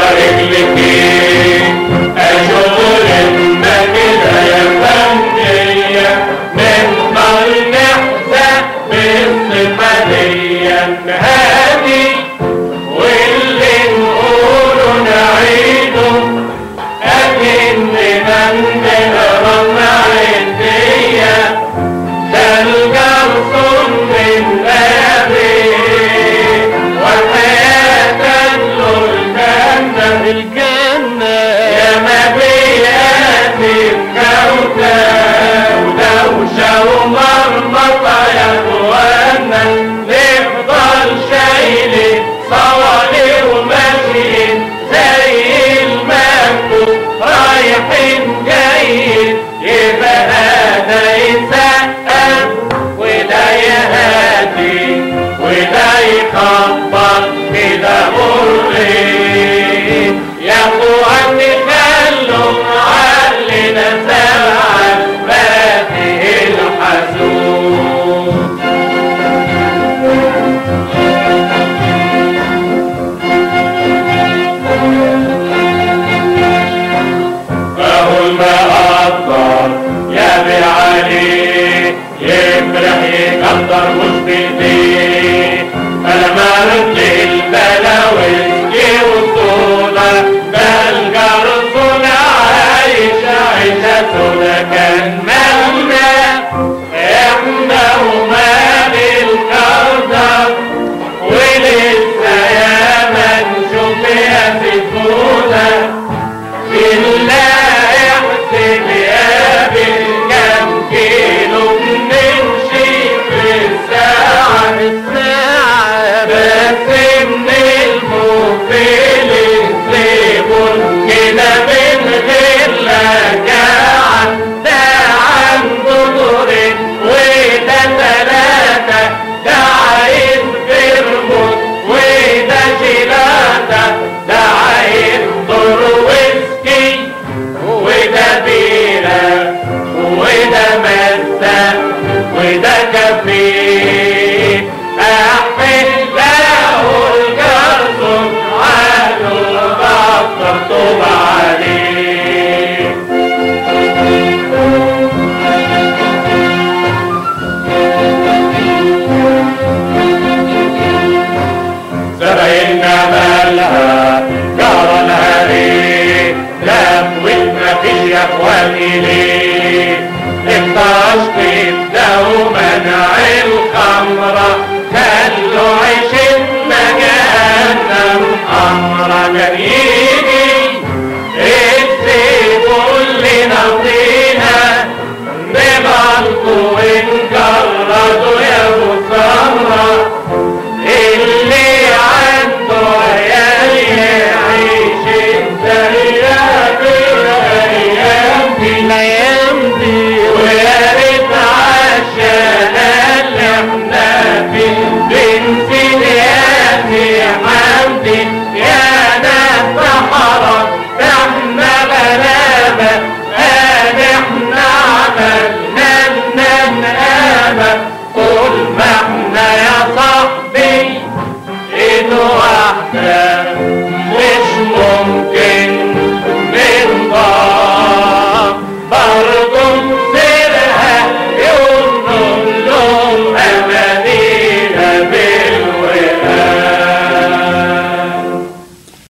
رجلك اشغل كده يا فندية نفضل نحزق بالصفة دي هادي واللي نقوله نعيده أكننا بنهرب عندية ده الجرسون من أبي وحياة له الجنة يا مبيات الكوكب ودوشة ومرمطة يا اخوانا نفضل شايلين صوالي وماشيين زي المكتوب رايحين جايين يبقى ده يسقف وده يهدي وده يخبط كده قرين يا اخواتي خلوا عقلنا سبعة فاتح الحسود فهو المقدر يابي عليه يفرح يقدر مش بايديه فلما رد البلاوي وصولة ده الجرسون عايشة سودا كان مالنا احنا ومال الكردة ولسه ياما نشوف يا سيفونا بالله احسب يا بالكام كيلو بنمشي في الساعة بس من الموفيل الزيبون كده من غير لجاعة ده عنده دورين وده تلاتة ده عايز برموت وده جيلاتة ده عايز دور ويسكي وده بيرة وده مسا وده كافيه أحلاه الجرسون عالو بطل طوب عليه زبايننا مالها جرالها ليه لم مفيش يا اخواني ليه انتشت الدو منع الخمرة خلوا عيشتنا جهنم حمرا جميل